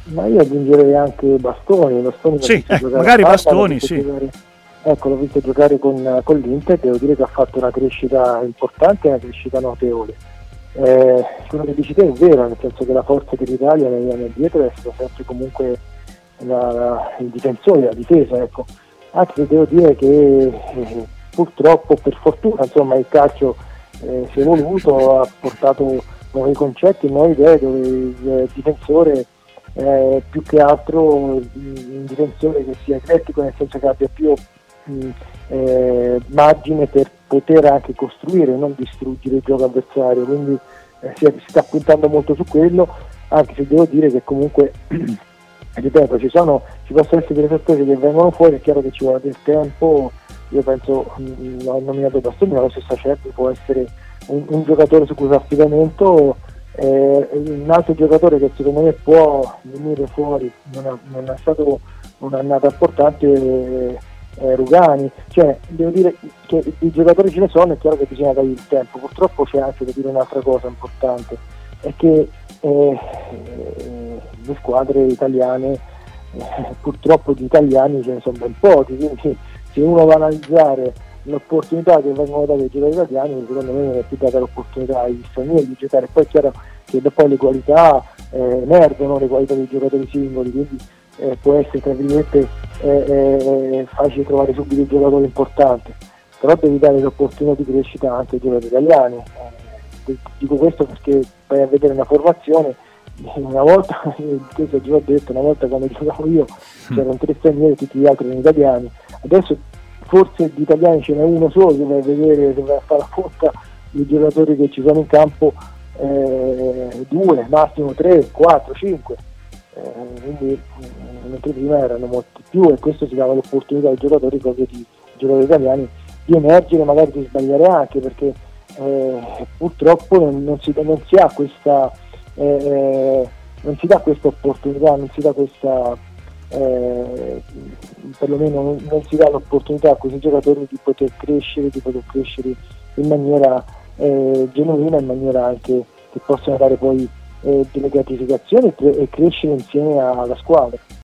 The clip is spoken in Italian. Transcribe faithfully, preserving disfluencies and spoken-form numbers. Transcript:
Ma io aggiungerei anche Bastoni, Bastoni l'ho Sì, visto eh, giocare a magari Parma, l'ho Bastoni, visto sì. giocare, ecco, l'ho visto giocare con, con l'Inter, devo dire che ha fatto una crescita importante, una crescita notevole. Eh, quello che dici te è vero, nel senso che la forza dell'Italia negli anni dietro è stata sempre comunque la, la, il difensore, la difesa, ecco. Anche se devo dire che eh, purtroppo, per fortuna, insomma, il calcio eh, si è evoluto, ha portato nuovi concetti, nuove idee, dove il difensore eh, più che altro un difensore che sia eclettico, nel senso che abbia più mh, eh, margine per poter anche costruire, non distruggere il gioco avversario, quindi eh, si, si sta puntando molto su quello, anche se devo dire che comunque ripeto, ci sono ci possono essere delle sorprese che vengono fuori, è chiaro che ci vuole del tempo. Io penso, mh, ho nominato Bastoni, ma lo stesso Acerbi può essere un, un giocatore su cui fa affidamento. Eh, un altro giocatore che secondo me può venire fuori, non è, non è stato un'annata importante, eh, eh, Rugani. Cioè, devo dire che i giocatori ce ne sono, è chiaro che bisogna dargli il tempo. Purtroppo c'è anche da dire un'altra cosa importante, è che eh, le squadre italiane, eh, purtroppo di italiani ce ne sono ben pochi, quindi se uno va a analizzare l'opportunità che vengono date ai giocatori italiani, secondo me non è più data l'opportunità agli stranieri di giocare. Poi è chiaro che poi le qualità eh, emergono, le qualità dei giocatori singoli, quindi eh, può essere tra virgolette eh, eh, facile trovare subito il giocatore importante, però devi dare l'opportunità di crescita anche ai giocatori italiani. Eh, dico questo perché vai a vedere una formazione, una volta, questo ho già detto, una volta quando giocavo io c'erano tre stranieri e tutti gli altri erano italiani, adesso forse di italiani ce n'è uno solo, che vai a vedere, se vai a fare la conta dei giocatori che ci sono in campo, eh, due, massimo tre, quattro, cinque, eh, quindi eh, mentre prima erano molti più, e questo si dava l'opportunità ai giocatori, proprio di giocatori italiani, di emergere, magari di sbagliare anche, perché eh, purtroppo non, non, si, non si ha questa eh, non si dà questa opportunità, non si dà questa eh, perlomeno non, non si dà l'opportunità a questi giocatori di poter crescere, di poter crescere in maniera eh, genuina, in maniera anche che possano dare poi eh, delle gratificazioni e, e crescere insieme alla squadra.